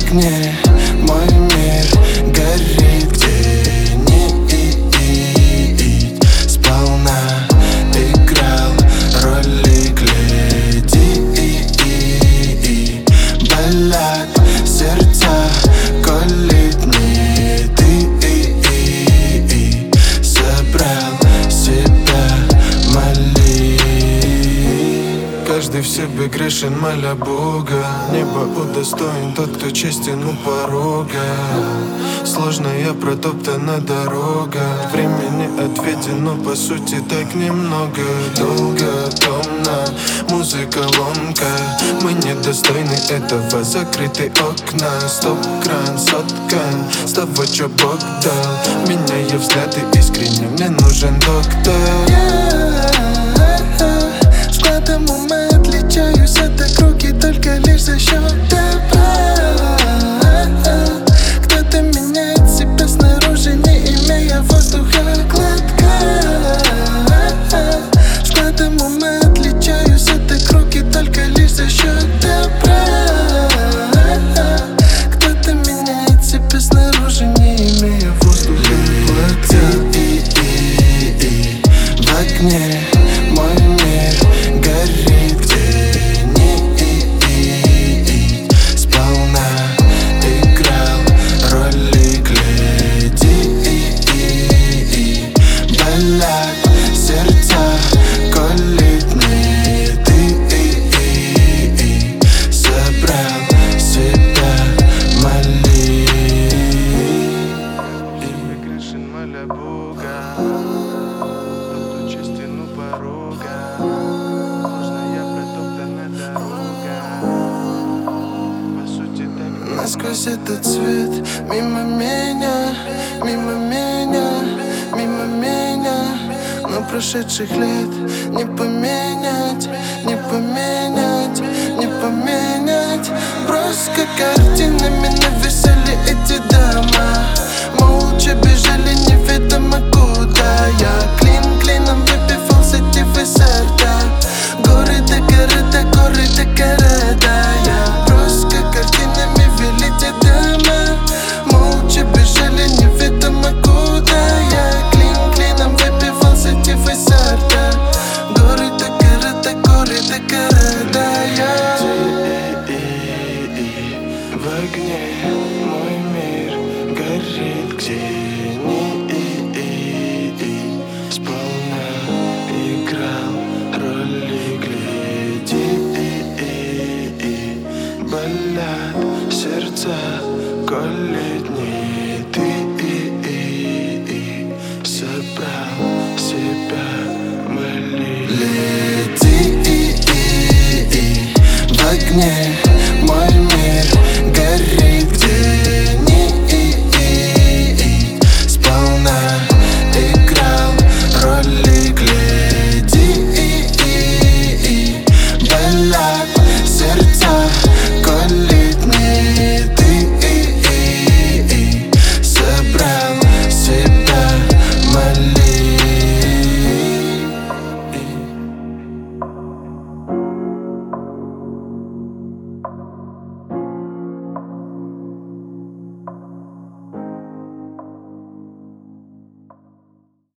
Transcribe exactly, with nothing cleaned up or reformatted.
огне мой мир горит, где нить сполна играл роли гляди. Болят сердца, колит не ты. Собрал себя, моли. Каждый в себе грешен, моля Бога. Небо удостоен тот, кто честен у порога. Сложная протоптана дорога, времени отведено по сути так немного. Долго, томно, музыка ломка. Мы недостойны этого, закрыты окна. Стоп-кран соткан с того, чё Бог дал. Меняя взгляды искренне, мне нужен доктор. Складом ума отличаюсь от округи только лишь за счет добра. Кто-то меняет себя снаружи, не имея воздуха глотка. Складом ума отличаюсь от округи только лишь за счет добра. Кто-то меняет себя снаружи, не имея воздуха глотка. В огне мой мир горит, где нить сполна играл роли гляди. Болят сердца, колит не ты. Собрал себя, моли. Имя грешен, моля Бога. Честину порога, сложная протоптана дорога. По сути так насквозь этот свет. Мимо меня, мимо меня, мимо меня. Но прошедших лет не поменять, не поменять, не поменять. Просто картинами нависали эти дома. Молча бежали неведомо куда. Я клин клином выпивал сетевые сорта. Горы до города, горы до города. Я просто картинами вели те дома. Молча бежали неведомо куда. Я клин клином выпивал сетевые сорта. Горы до города, горы до города. Я В огне мой мир горит, где нить сполна играл роли гляди. Болят сердца, колит не ты. Собрал себя, моли. Лети в огне